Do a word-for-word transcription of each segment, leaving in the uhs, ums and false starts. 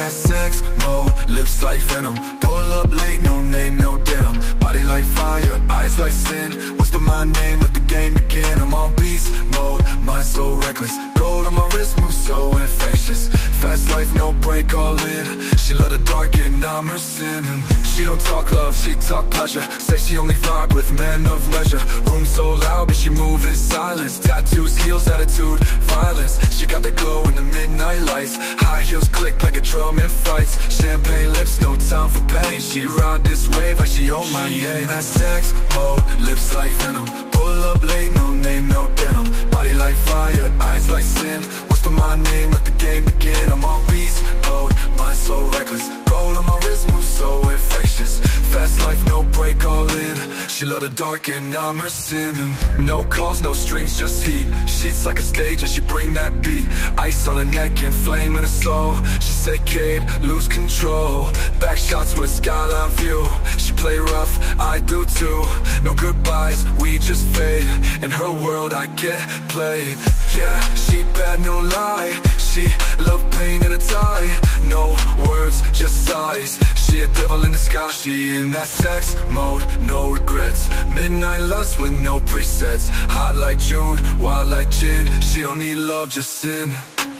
that sex mode, lips like venom. Pull up late, no name, no denim. Body like fire, eyes like sin. Whisper my name, let the game begin. I'm on beast mode, mind so reckless. Gold on my wrist, move so infectious. Fast life, no break, all in. She love the dark and I'm her sin. And she don't talk love, she talk pleasure. Say she only vibe with men of leisure. Room so loud, but she move in silence. Tattoos, heels, attitude, violence. She got the glow in the midnight lights. High heels click like a drum in fights. Champagne lips, no time for pain. She ride this wave like she own my name. That sex mode, lips like venom. Pull up late, no name, no denim. Body like fire, eyes like sin. Whisper my name, let the game begin. I'm on beast mode, mind so reckless. Gold on my wrist, move so infectious. Fast life, no break, all in. She love the dark and I'm her sin. And no calls, no strings, just heat. Sheets like a stage and she bring that beat. Ice on her neck and flame in her soul. She say, Cade, lose control. Back shots with skyline view. She play rough, I do too. No goodbyes, we just fade. In her world I get played. Yeah, she bad, no lie. She love pain in a tie. No words, just sighs. She a devil in the sky. She in that sex mode, no regrets. Midnight lust with no presets. Hot like June, wild like gin. She don't need love, just sin.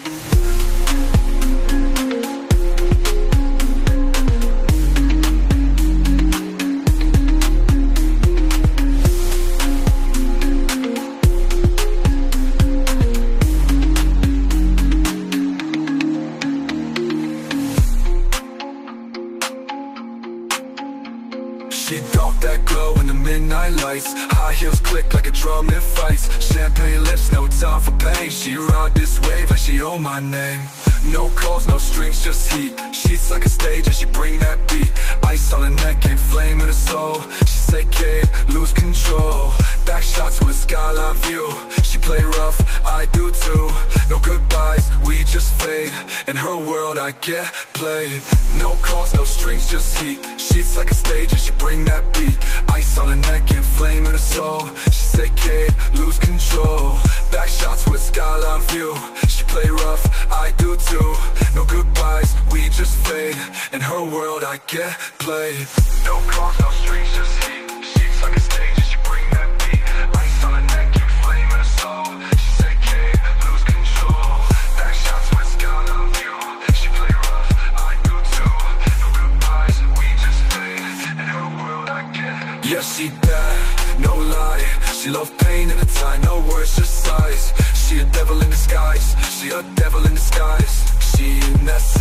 She dope that glow in the midnight lights. High heels click like a drum in fights. Champagne lips, no time for pain. She ride this wave like she own my name. No calls, no strings, just heat. Sheets like a stage and she bring that beat. Ice on her neck and flame in her soul. She say, Cade, lose control. Back shots with skyline view. She play rough, I do too. No goodbyes, we just fade. In her world I get played. No calls, no strings, just heat. Sheets like a stage and she bring that beat. Ice on her neck and flame in her soul. She say, Cade, lose control. Back shots with skyline view. She play rough, I do too. No goodbyes, we just fade. In her world I get played. No calls, no strings, just heat. Sheets like a stage and she bring that beat. Ice on her neck and flame in her soul. She say, Cade, lose control. Back shots with skyline view. She play rough, I do too. No goodbyes, we just fade. In her world I get. Yeah, she bad, no lie. She love pain in a tie, no words, just sighs. She a devil in disguise. She a devil in disguise. She in that